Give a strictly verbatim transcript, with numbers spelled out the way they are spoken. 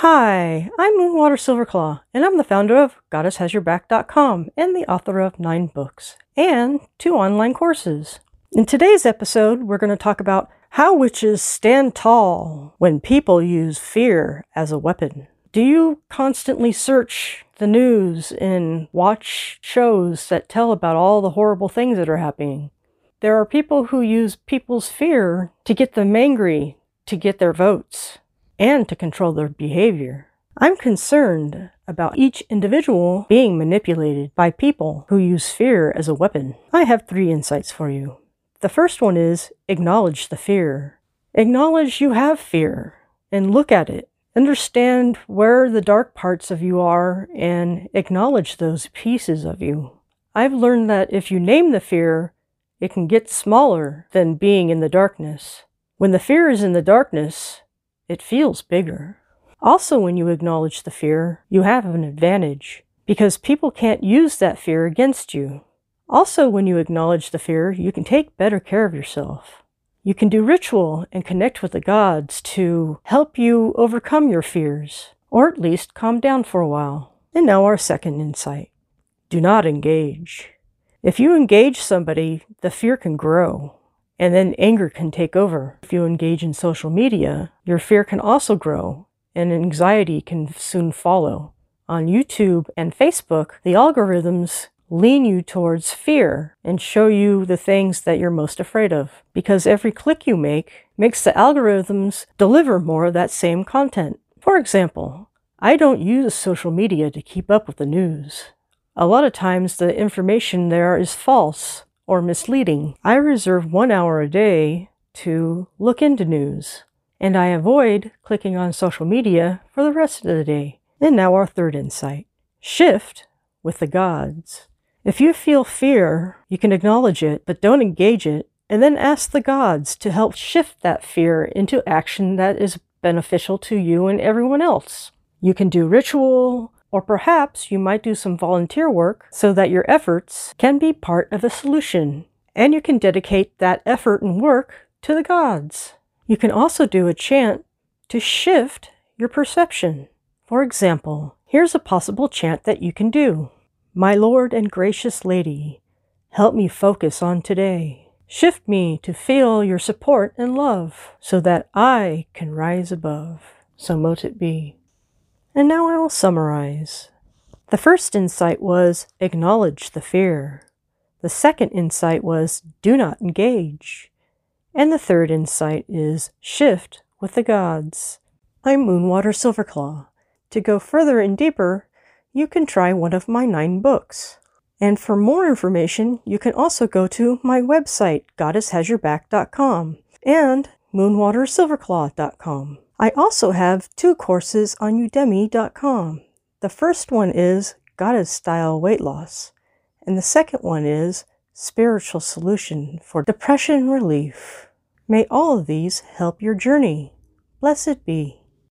Hi, I'm Moonwater Silverclaw, and I'm the founder of Goddess Has Your Back dot com and the author of nine books and two online courses. In today's episode, we're going to talk about how witches stand tall when people use fear as a weapon. Do you constantly search the news and watch shows that tell about all the horrible things that are happening? There are people who use people's fear to get them angry, to get their votes, and to control their behavior. I'm concerned about each individual being manipulated by people who use fear as a weapon. I have three insights for you. The first one is acknowledge the fear. Acknowledge you have fear and look at it. Understand where the dark parts of you are and acknowledge those pieces of you. I've learned that if you name the fear, it can get smaller than being in the darkness. When the fear is in the darkness, it feels bigger. Also, when you acknowledge the fear, you have an advantage because people can't use that fear against you. Also, when you acknowledge the fear, you can take better care of yourself. You can do ritual and connect with the gods to help you overcome your fears, or at least calm down for a while. And now our second insight. Do not engage. If you engage somebody, the fear can grow. And then anger can take over. If you engage in social media, your fear can also grow, and anxiety can soon follow. On YouTube and Facebook, the algorithms lean you towards fear and show you the things that you're most afraid of, because every click you make makes the algorithms deliver more of that same content. For example, I don't use social media to keep up with the news. A lot of times the information there is false or misleading. I reserve one hour a day to look into news, and I avoid clicking on social media for the rest of the day. And now our third insight. Shift with the gods. If you feel fear, you can acknowledge it, but don't engage it, and then ask the gods to help shift that fear into action that is beneficial to you and everyone else. You can do ritual, or perhaps you might do some volunteer work so that your efforts can be part of a solution, and you can dedicate that effort and work to the gods. You can also do a chant to shift your perception. For example, here's a possible chant that you can do. My Lord and gracious Lady, help me focus on today. Shift me to feel your support and love so that I can rise above. So mote it be. And now I will summarize. The first insight was acknowledge the fear. The second insight was do not engage. And the third insight is shift with the gods. I'm Moonwater Silverclaw. To go further and deeper, you can try one of my nine books. And for more information, you can also go to my website, Goddess Has Your Back dot com and Moonwater Silverclaw dot com. I also have two courses on Udemy dot com. The first one is Goddess Style Weight Loss, and the second one is Spiritual Solution for Depression Relief. May all of these help your journey. Blessed be.